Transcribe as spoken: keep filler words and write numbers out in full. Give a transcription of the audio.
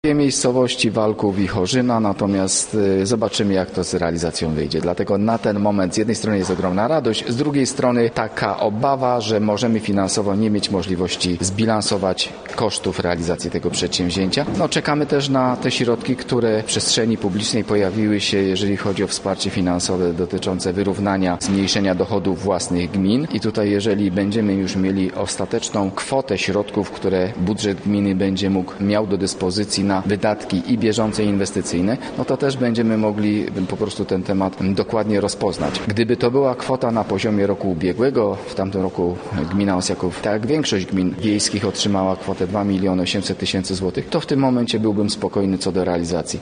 Dwie miejscowości Walków i Chorzyna, natomiast zobaczymy, jak to z realizacją wyjdzie. Dlatego na ten moment z jednej strony jest ogromna radość, z drugiej strony taka obawa, że możemy finansowo nie mieć możliwości zbilansować kosztów realizacji tego przedsięwzięcia. No, czekamy też na te środki, które w przestrzeni publicznej pojawiły się, jeżeli chodzi o wsparcie finansowe dotyczące wyrównania, zmniejszenia dochodów własnych gmin. I tutaj, jeżeli będziemy już mieli ostateczną kwotę środków, które budżet gminy będzie mógł, miał do dyspozycji na wydatki i bieżące, i inwestycyjne, no to też będziemy mogli po prostu ten temat dokładnie rozpoznać. Gdyby to była kwota na poziomie roku ubiegłego, w tamtym roku gmina Osjaków, tak jak większość gmin wiejskich, otrzymała kwotę dwa miliony osiemset tysięcy złotych, to w tym momencie byłbym spokojny co do realizacji.